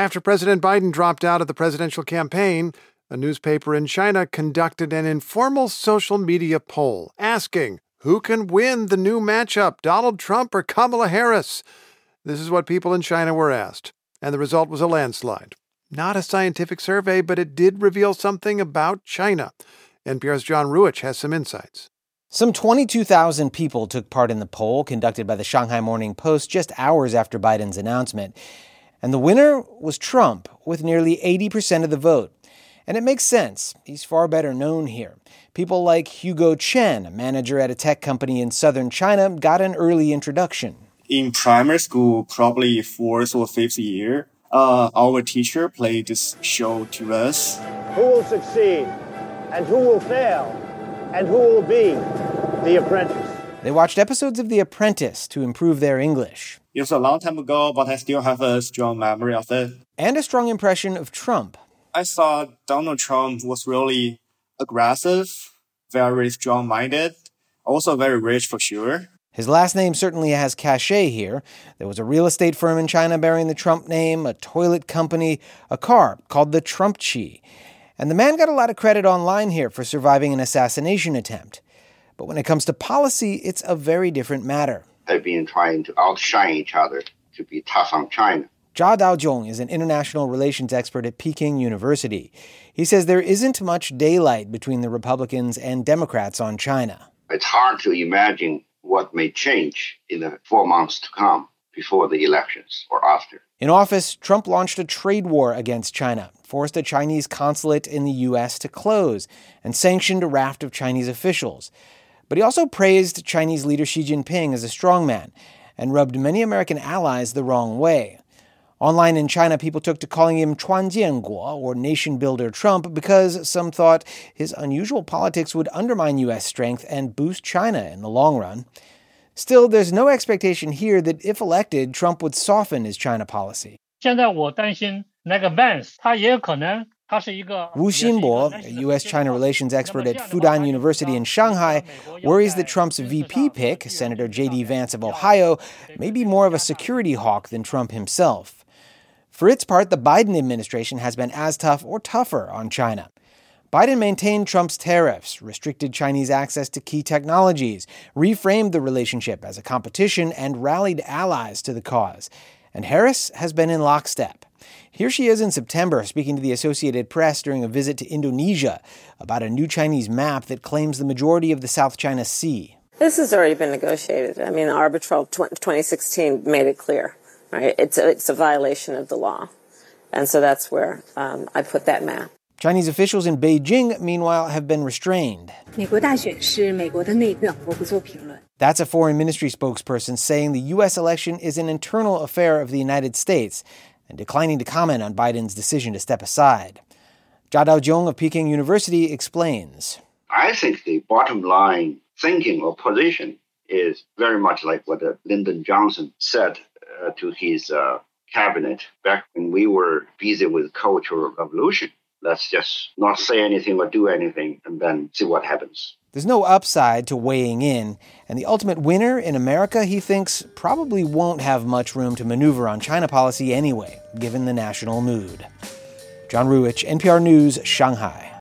After President Biden dropped out of the presidential campaign, a newspaper in China conducted an informal social media poll asking who can win the new matchup, Donald Trump or Kamala Harris. This is what people in China were asked, and the result was a landslide. Not a scientific survey, but it did reveal something about China. NPR's John Ruich has some insights. Some 22,000 people took part in the poll conducted by the Shanghai Morning Post just hours after Biden's announcement. And the winner was Trump, with nearly 80% of the vote. And it makes sense. He's far better known here. People like Hugo Chen, a manager at a tech company in southern China, got an early introduction. In primary school, probably 4th or 5th year, our teacher played this show to us. Who will succeed and who will fail and who will be The Apprentice? They watched episodes of The Apprentice to improve their English. It was a long time ago, but I still have a strong memory of it. And a strong impression of Trump. I thought Donald Trump was really aggressive, very strong-minded, also very rich for sure. His last name certainly has cachet here. There was a real estate firm in China bearing the Trump name, a toilet company, a car called the Trumpchi. And the man got a lot of credit online here for surviving an assassination attempt. But when it comes to policy, it's a very different matter. They've been trying to outshine each other to be tough on China. Jia Daozhong is an international relations expert at Peking University. He says there isn't much daylight between the Republicans and Democrats on China. It's hard to imagine what may change in the 4 months to come before the elections or after. In office, Trump launched a trade war against China, forced a Chinese consulate in the U.S. to close, and sanctioned a raft of Chinese officials. But he also praised Chinese leader Xi Jinping as a strongman and rubbed many American allies the wrong way. Online in China, people took to calling him Chuan Jianguo, or Nation Builder Trump, because some thought his unusual politics would undermine U.S. strength and boost China in the long run. Still, there's no expectation here that if elected, Trump would soften his China policy. Wu Xinbo, a U.S.-China relations expert at Fudan University in Shanghai, worries that Trump's VP pick, Senator J.D. Vance of Ohio, may be more of a security hawk than Trump himself. For its part, the Biden administration has been as tough or tougher on China. Biden maintained Trump's tariffs, restricted Chinese access to key technologies, reframed the relationship as a competition, and rallied allies to the cause. And Harris has been in lockstep. Here she is in September, speaking to the Associated Press during a visit to Indonesia about a new Chinese map that claims the majority of the South China Sea. This has already been negotiated. I mean, Arbitral 2016 made it clear, right? It's a violation of the law. And so that's where I put that map. Chinese officials in Beijing, meanwhile, have been restrained. That's a foreign ministry spokesperson saying the U.S. election is an internal affair of the United States and declining to comment on Biden's decision to step aside. Jia Daozhong of Peking University explains. I think the bottom line thinking or position is very much like what Lyndon Johnson said to his cabinet back when we were busy with Cultural Revolution. Let's just not say anything or do anything and then see what happens. There's no upside to weighing in, and the ultimate winner in America, he thinks, probably won't have much room to maneuver on China policy anyway, given the national mood. John Ruich, NPR News, Shanghai.